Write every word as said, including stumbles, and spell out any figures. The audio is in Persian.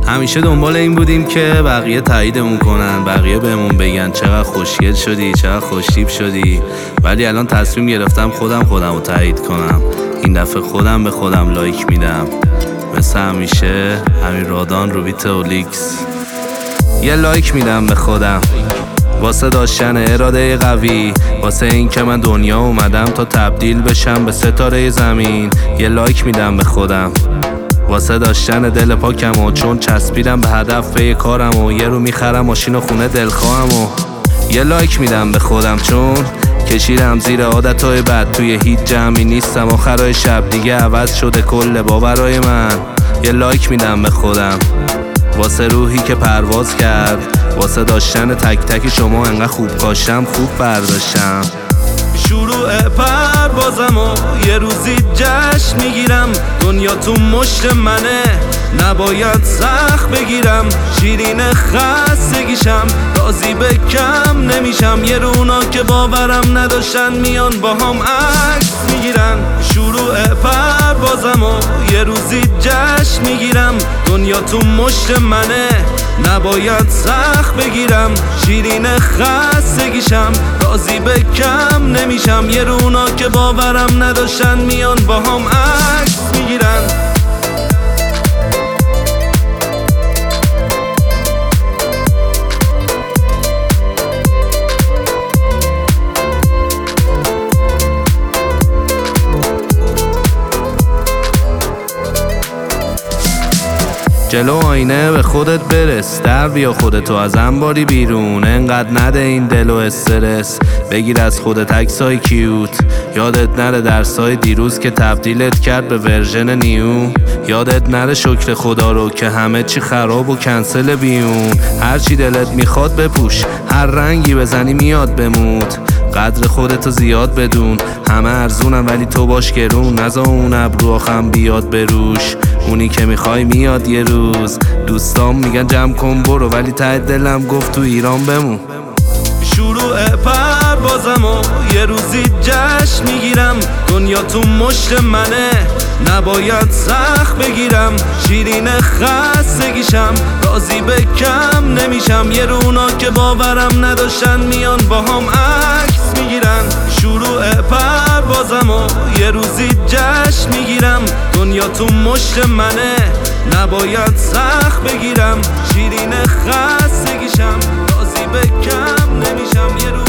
همیشه دنبال این بودیم که بقیه تاییدمون کنن، بقیه بهمون بگن چقدر خوشگل شدی، چقدر خوشتیپ شدی. ولی الان تصمیم گرفتم خودم خودم رو تایید کنم. این دفعه خودم به خودم لایک میدم، مثل همیشه همین رادان رو بیت اولیکس. یه لایک میدم به خودم واسه داشتن اراده قوی، واسه این که من دنیا اومدم تا تبدیل بشم به ستاره زمین. یه لایک میدم به خودم واسه داشتن دل پاکم و چون چسبیدم به هدف به کارم و یه رو میخرم ماشین و خونه دلخواهم. و یه لایک میدم به خودم چون کشیدم زیر عادتهای بد، توی هیچ جمعی نیستم آخرای شب دیگه عوض شده کل باورای من. یه لایک میدم به خودم واسه روحی که پرواز کرد، واسه داشتن تک تک شما انقدر خوب کاشتم خوب برداشتم. شروع پروازم و یه روزی جشن میگیرم، دنیا تو مشت منه نباید سخت بگیرم. شیرین خستگیشم راضی به کم نمیشم، یه رونا که باورم نداشتن میان با هم عکس میگیرن. شروع پروازم و یه روزی جشن میگیرم، دنیا تو مشت منه نباید سخت بگیرم. شیرین خستگیشم راضی به کم نمیشم، یه رونا که باورم نداشتن میان با هم عکس میگیرن. جلو آینه به خودت برس، در بیا خودتو از انباری بیرون. انقدر نده این دل و استرس، بگیر از خودت عکسای کیوت. یادت نره درسای دیروز که تبدیلت کرد به ورژن نیو. یادت نره شکر خدا رو که همه چی خراب و کنسل بیون. هر چی دلت میخواد بپوش، هر رنگی بزنی میاد بموت. قدر خودتو زیاد بدون، همه ارزونم ولی تو باش گرون. نزا اون ابرو آخم بیاد بروش، اونی که میخوای میاد یه روز. دوستام میگن جمع کن برو، ولی ته دلم گفت تو ایران بمون. شروع پروازم و یه روزی جشن میگیرم، دنیا تو مشت منه نباید سخت بگیرم. شیرین خستگیشم راضی به کم نمیشم، یه رونا که باورم نداشتن میان با هم عکس میگیرن. شروع پروازم و یه روزی جشن میگیرم، دنیا تو مشت منه نباید سخت بگیرم. شیرین خستگیشم راضی به کم نمیشم، یه رونا